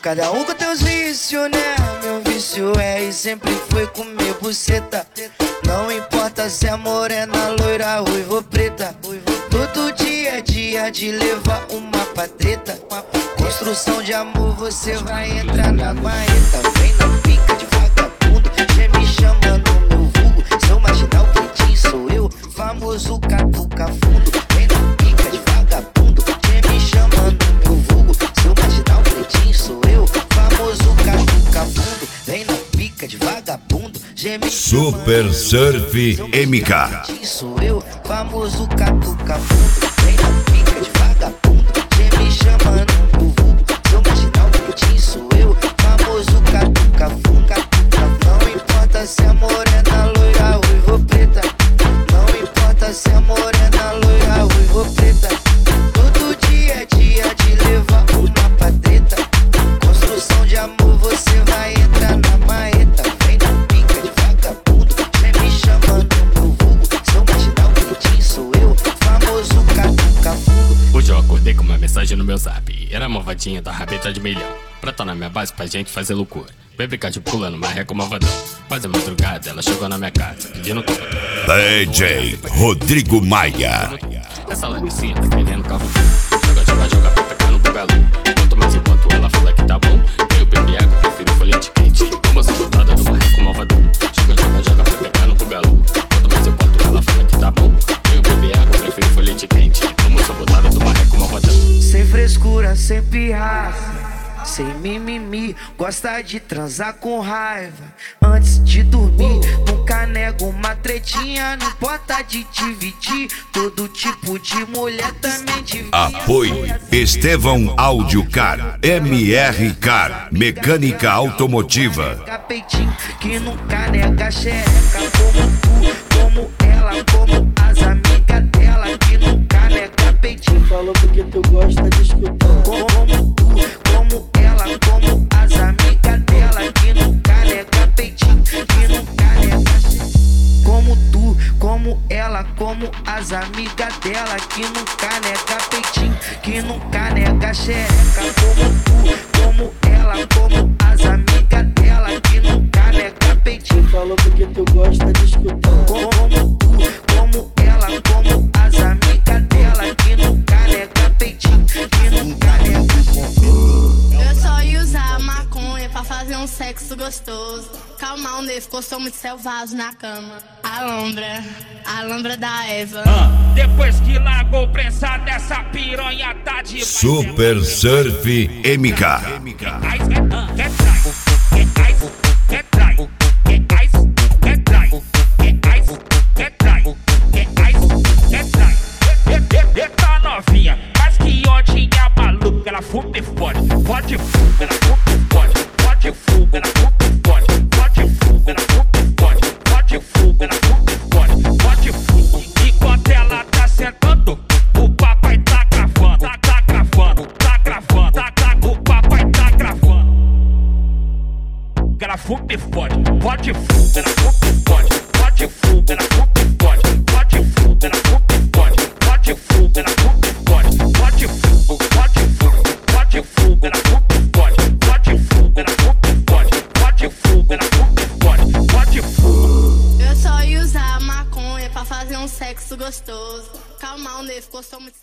Cada um com teus vícios, né? Meu vício é e sempre foi comer buceta. Não importa se é morena, loira, ruiva ou preta. Todo dia é dia de levar uma patreta. Construção de amor, você vai entrar na marreta. Vem na pica de vagabundo, já me chama no meu vulgo. Seu marginal pretinho sou eu, famoso catuca fundo. Vem na pica de vagabundo, já me chama no meu vulgo. Seu marginal pretinho sou eu, famoso catuca fundo. Vem na pica de vagabundo, já me chama Super Surf MK. Sou eu, famoso catuca fundo. Vem na pica de vagabundo, já me chama no meu vulgo. Seu marginal pretinho sou eu, famoso catuca fundo. Não importa se é morena, loira, ruiva ou preta. Não importa se é morena, loira, ruiva ou preta. Todo dia é dia de levar uma patreta. Construção de amor, você vai entrar na marreta. Vem na pica de vagabundo, já me chama no meu vulgo. Seu marginal pretinho sou eu, famoso catuca fundo. Hoje eu acordei com uma mensagem no meu zap. Era a malvadinha da rabeta de milhão. Pra tá na minha base pra gente fazer loucura. Vem brincar de pula no marreco malvadão. Quase madrugada ela chegou na minha casa pedindo copo. DJ Rodrigo Maia. Essa Laricinha tá querendo carro. Joga pra pegar no bugalu. Quanto mais enquanto ela fala que tá bom. Eu bebi água, prefiro folhete quente. Uma soltada do marreco malvadão. Joga pra pegar no bugalu. Quanto mais enquanto ela fala que tá bom. Eu bebi água, prefiro folhete quente. Uma soltada do marreco malvadão. Sem frescura, sem pirraça, sem mimimi, gosta de transar com raiva. Antes de dormir, nunca nego uma tretinha. Não importa de dividir, todo tipo de mulher também divide. Apoio Estevão Audiocar, MR Car, Mecânica Automotiva. Peitinho que nunca nega xereca. Como tu, como ela, como as amigas dela. Que nunca nega peitinho. Falou porque tu gosta de escutar. Como tu, como ela, como as amigas dela. Que nunca nega peitinho, que nunca nega xereca. Como tu, como ela, como as amigas dela. Que nunca nega peitinho, que nunca nega xereca. Como tu, como ela, como as amigas dela. Que nunca nega peitinho. Falou porque tu gosta de escutar. Como tu, como ela, como as amigas dela. Que nunca nega peitinho, que nunca nega xereca. Eu só ia usar maconha pra fazer um sexo gostoso. Calmar o nervo, eu sou muito selvagem na cama. A lombra da Eva. Depois que largou prensa dessa piranha tá de Super Surf MK. Eita novinha, mas que ondinha maluca. Ela fuma e fode, fode fuga, ela fuma e fode, fode fuga, ela fuma e fode, fode fuga, ela fuma e fode, fode fuga, ela fuma e fode, fode fuga. Enquanto ela tá sentando, o papai tá gravando, tá gravando, tá gravando, o papai tá gravando. Ela fuma e fode, fode fuga, ela fuma e fode, fode fuga, ela fuma e fode, fode fuga, ela fuma e fode, fode fuga, ela fuma e fode, fode fuga, fode fuga, fode fuga, ela fuma e fode, fode fuga, ela fuma e fode, fode fuga, ela fuma e fode, fode fuga. Eu só ia usar maconha pra fazer um sexo gostoso. Calmar o nervo, eu sou muito